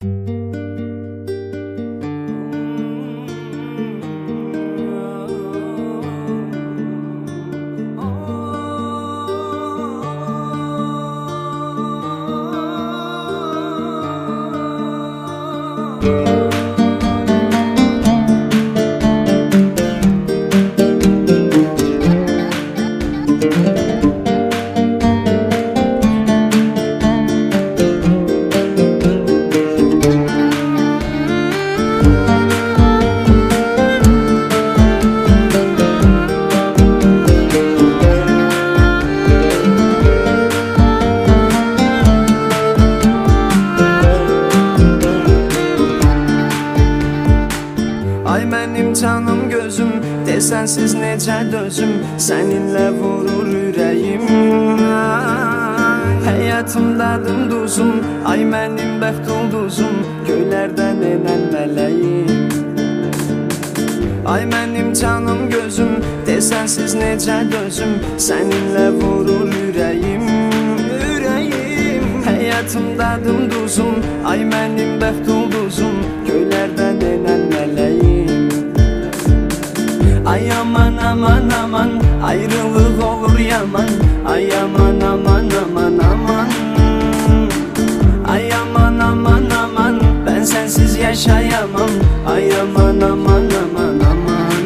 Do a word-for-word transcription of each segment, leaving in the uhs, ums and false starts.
Ay mənim canım gözüm, desənsiz necə dözüm, səninlə vurur ürəyim. Həyatımdadım duzum, ay mənim bəxt ulduzum, göylərdən enən mələyim. Ay mənim canım gözüm, desənsiz necə dözüm, səninlə vurur ürəyim, ürəyim. Həyatımdadım duzum, ay mənim bəxt ulduzum, göylərdən enən mələyim. Ay aman aman aman, ayrılıq olur yaman. Ay aman aman aman aman. Ay aman aman aman, ben sensiz yaşayamam. Ay aman aman aman aman.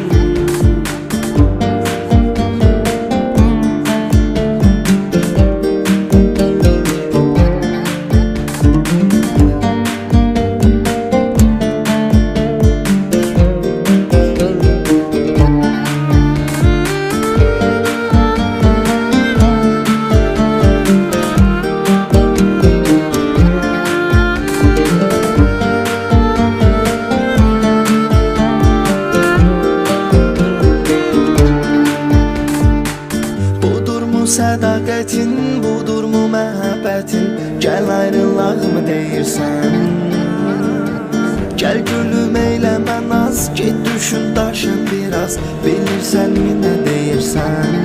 Sədaqətin budurmu məhəbbətin, gəl ayrılaq mı deyirsən? Gəl gülüm eyləmə naz, get düşün daşın biraz, bilirsən mi nə deyirsən?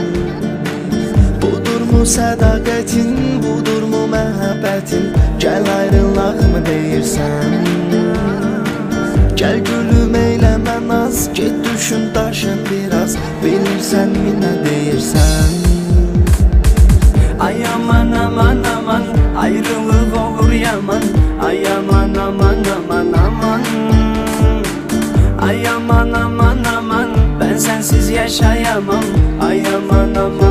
Budurmu sədaqətin, budurmu məhəbbətin, gəl ayrılaq mı deyirsən? Gəl gülüm eyləmə naz, get düşün daşın biraz, bilirsən mi nə deyirsən? Ay aman aman aman, ayrılıq olur yaman. Ay aman aman aman aman. Ay aman aman aman, ben sensiz yaşayamam. Ay aman aman.